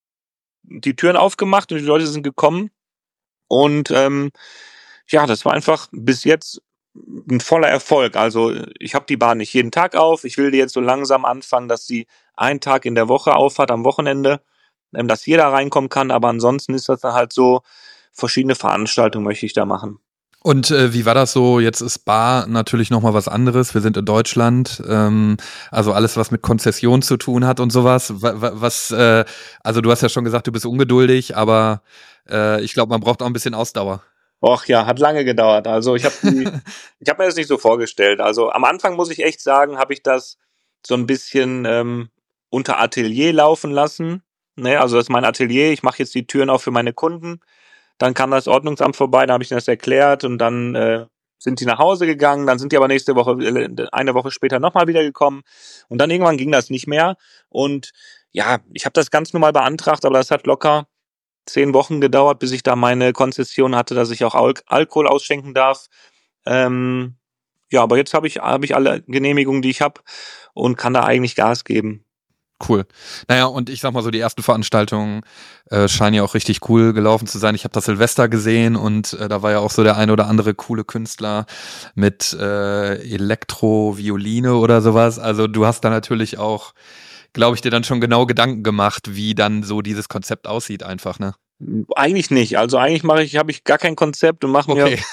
die Türen aufgemacht und die Leute sind gekommen und ähm, ja, das war einfach bis jetzt ein voller Erfolg. Also ich habe die Bar nicht jeden Tag auf. Ich will die jetzt so langsam anfangen, dass sie einen Tag in der Woche aufhat, am Wochenende, ähm, dass jeder reinkommen kann. Aber ansonsten ist das dann halt so, verschiedene Veranstaltungen möchte ich da machen. Und äh, wie war das so? Jetzt ist Bar natürlich nochmal was anderes. Wir sind in Deutschland, ähm, also alles, was mit Konzession zu tun hat und sowas. Was, äh, also du hast ja schon gesagt, du bist ungeduldig, aber äh, ich glaube, man braucht auch ein bisschen Ausdauer. Och ja, hat lange gedauert. Also ich habe ich habe mir das nicht so vorgestellt. Also am Anfang muss ich echt sagen, habe ich das so ein bisschen ähm, unter Atelier laufen lassen. Ne, also das ist mein Atelier. Ich mache jetzt die Türen auch für meine Kunden. Dann kam das Ordnungsamt vorbei, da habe ich ihnen das erklärt und dann äh, sind die nach Hause gegangen. Dann sind die aber nächste Woche, äh, eine Woche später nochmal wieder gekommen. Und dann irgendwann ging das nicht mehr. Und ja, ich habe das ganz normal beantragt, aber das hat locker zehn Wochen gedauert, bis ich da meine Konzession hatte, dass ich auch Al- Alkohol ausschenken darf. Ähm, ja, aber jetzt habe ich, hab ich alle Genehmigungen, die ich habe und kann da eigentlich Gas geben. Cool. Naja, und ich sag mal so, die ersten Veranstaltungen äh, scheinen ja auch richtig cool gelaufen zu sein. Ich habe das Silvester gesehen und äh, da war ja auch so der ein oder andere coole Künstler mit äh, Elektro-Violine oder sowas. Also du hast da natürlich auch, glaube ich, dir dann schon genau Gedanken gemacht, wie dann so dieses Konzept aussieht einfach, ne? Eigentlich nicht. Also eigentlich mache ich, habe ich gar kein Konzept und mache mir, Okay.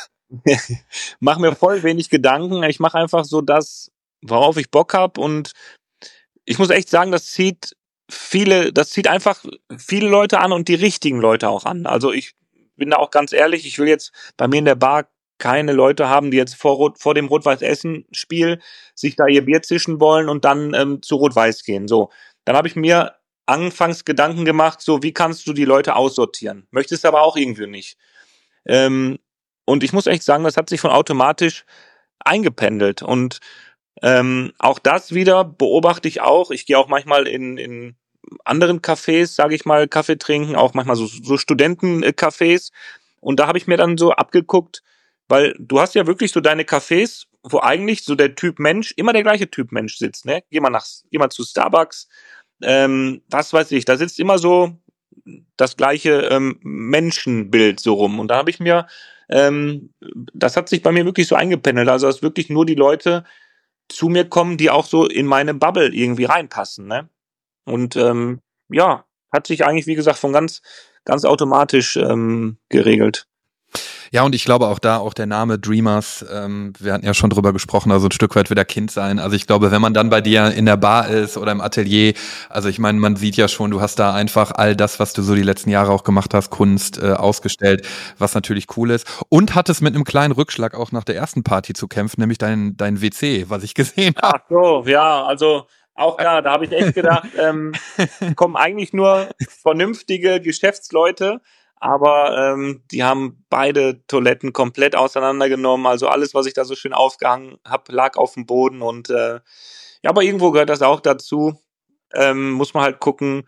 mach mir voll wenig Gedanken. Ich mache einfach so das, worauf ich Bock habe und ich muss echt sagen, das zieht viele, das zieht einfach viele Leute an und die richtigen Leute auch an. Also ich bin da auch ganz ehrlich, ich will jetzt bei mir in der Bar keine Leute haben, die jetzt vor, Rot, vor dem Rot-Weiß-Essen-Spiel sich da ihr Bier zischen wollen und dann ähm, zu Rot-Weiß gehen. So, dann habe ich mir anfangs Gedanken gemacht, so wie kannst du die Leute aussortieren? Möchtest aber auch irgendwie nicht. Ähm, und ich muss echt sagen, das hat sich von automatisch eingependelt und Ähm, auch das wieder beobachte ich auch. Ich gehe auch manchmal in, in anderen Cafés, sage ich mal, Kaffee trinken, auch manchmal so, so Studentencafés. Und da habe ich mir dann so abgeguckt, weil du hast ja wirklich so deine Cafés, wo eigentlich so der Typ Mensch, immer der gleiche Typ Mensch sitzt. Ne? Geh mal nach, geh mal zu Starbucks, ähm, was weiß ich, da sitzt immer so das gleiche ähm, Menschenbild so rum. Und da habe ich mir, ähm, das hat sich bei mir wirklich so eingependelt. Also dass wirklich nur die Leute zu mir kommen, die auch so in meine Bubble irgendwie reinpassen, ne? Und ähm, ja, hat sich eigentlich, wie gesagt, von ganz, ganz automatisch ähm, geregelt. Ja, und ich glaube auch da, auch der Name Dreamers, ähm, wir hatten ja schon drüber gesprochen, also ein Stück weit wieder Kind sein. Also ich glaube, wenn man dann bei dir in der Bar ist oder im Atelier, also ich meine, man sieht ja schon, du hast da einfach all das, was du so die letzten Jahre auch gemacht hast, Kunst äh, ausgestellt, was natürlich cool ist. Und hattest mit einem kleinen Rückschlag auch nach der ersten Party zu kämpfen, nämlich dein, dein W C, was ich gesehen habe. Ach so, ja, also auch da, da habe ich echt gedacht, ähm, kommen eigentlich nur vernünftige Geschäftsleute, aber ähm, die haben beide Toiletten komplett auseinandergenommen. Also alles, was ich da so schön aufgehangen habe, lag auf dem Boden. Und äh, ja, aber irgendwo gehört das auch dazu. Ähm, muss man halt gucken,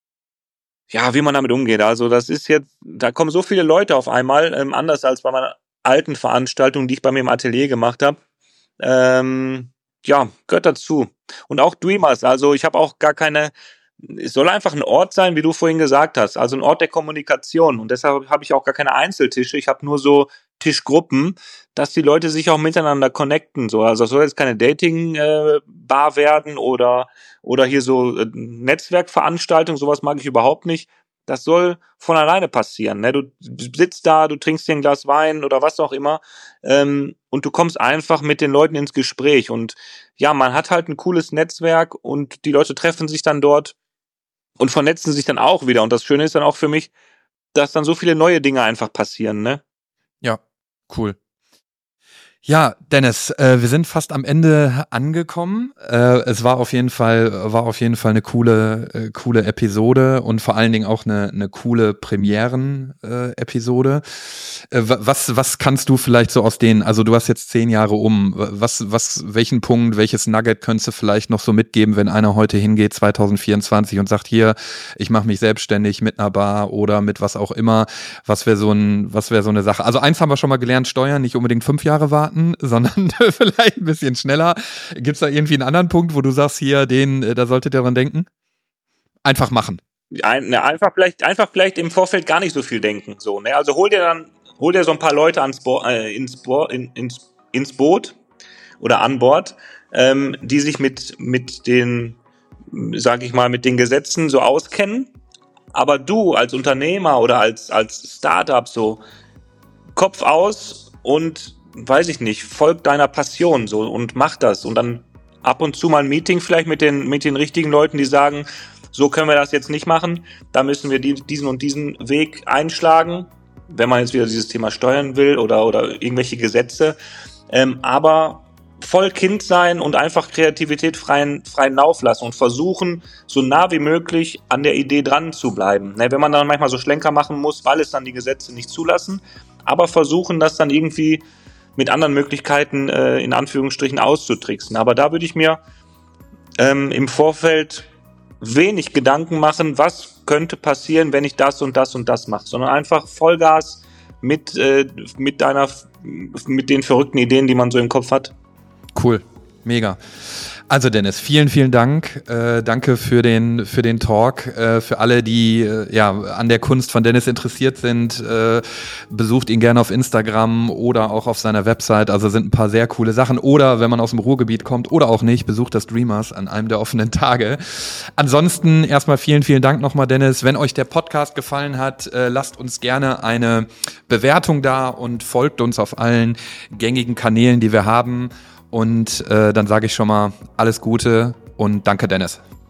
ja, wie man damit umgeht. Also das ist jetzt, da kommen so viele Leute auf einmal, ähm, anders als bei meiner alten Veranstaltung, die ich bei mir im Atelier gemacht habe. Ähm, ja, gehört dazu. Und auch Dreamers, also ich habe auch gar keine, es soll einfach ein Ort sein, wie du vorhin gesagt hast, also ein Ort der Kommunikation. Und deshalb habe ich auch gar keine Einzeltische, ich habe nur so Tischgruppen, dass die Leute sich auch miteinander connecten. So. Also es soll jetzt keine Dating-Bar werden oder, oder hier so äh, Netzwerkveranstaltung, sowas mag ich überhaupt nicht. Das soll von alleine passieren. Ne? Du sitzt da, du trinkst dir ein Glas Wein oder was auch immer ähm, und du kommst einfach mit den Leuten ins Gespräch. Und ja, man hat halt ein cooles Netzwerk und die Leute treffen sich dann dort und vernetzen sich dann auch wieder. Und das Schöne ist dann auch für mich, dass dann so viele neue Dinge einfach passieren. Ne? Ja, cool. Ja, Dennis, äh, wir sind fast am Ende angekommen. Äh, es war auf jeden Fall, war auf jeden Fall eine coole, äh, coole Episode und vor allen Dingen auch eine, eine coole Premieren-Episode. Äh, was, was kannst du vielleicht so aus denen, also du hast jetzt zehn Jahre um, was, was, welchen Punkt, welches Nugget könntest du vielleicht noch so mitgeben, wenn einer heute hingeht, zwanzig vierundzwanzig und sagt, hier, ich mache mich selbstständig mit einer Bar oder mit was auch immer, was wäre so ein, was wäre so eine Sache? Also eins haben wir schon mal gelernt, Steuern, nicht unbedingt fünf Jahre warten, sondern vielleicht ein bisschen schneller. Gibt es da irgendwie einen anderen Punkt, wo du sagst, hier, den, da solltet ihr dran denken? Einfach machen. Ein, ne, einfach vielleicht, einfach vielleicht im Vorfeld gar nicht so viel denken. So, ne? Also hol dir dann, hol dir so ein paar Leute ans Bo- äh, ins, Bo- in, ins, ins Boot oder an Bord, ähm, die sich mit, mit den, sag ich mal, mit den Gesetzen so auskennen. Aber du als Unternehmer oder als, als Startup so Kopf aus und weiß ich nicht, folg deiner Passion so und mach das und dann ab und zu mal ein Meeting vielleicht mit den mit den richtigen Leuten, die sagen, so können wir das jetzt nicht machen, da müssen wir die, diesen und diesen Weg einschlagen. wenn man jetzt wieder dieses Thema Steuern will oder, oder irgendwelche Gesetze, ähm, aber voll Kind sein und einfach Kreativität freien, freien Lauf lassen und versuchen, so nah wie möglich an der Idee dran zu bleiben. Ne, wenn man dann manchmal so Schlenker machen muss, weil es dann die Gesetze nicht zulassen, aber versuchen, das dann irgendwie mit anderen Möglichkeiten äh, in Anführungsstrichen auszutricksen. Aber da würde ich mir ähm, im Vorfeld wenig Gedanken machen, was könnte passieren, wenn ich das und das und das mache, sondern einfach Vollgas mit, äh, mit deiner, mit den verrückten Ideen, die man so im Kopf hat. Cool, mega. Also Dennis, vielen, vielen Dank. Äh, danke für den für den Talk. Äh, für alle, die äh, ja an der Kunst von Dennis interessiert sind, äh, besucht ihn gerne auf Instagram oder auch auf seiner Website. Also sind ein paar sehr coole Sachen. Oder wenn man aus dem Ruhrgebiet kommt oder auch nicht, besucht das Dreamers an einem der offenen Tage. Ansonsten erstmal vielen, vielen Dank nochmal, Dennis. Wenn euch der Podcast gefallen hat, äh, lasst uns gerne eine Bewertung da und folgt uns auf allen gängigen Kanälen, die wir haben. Und äh, dann sage ich schon mal alles Gute und danke, Dennis.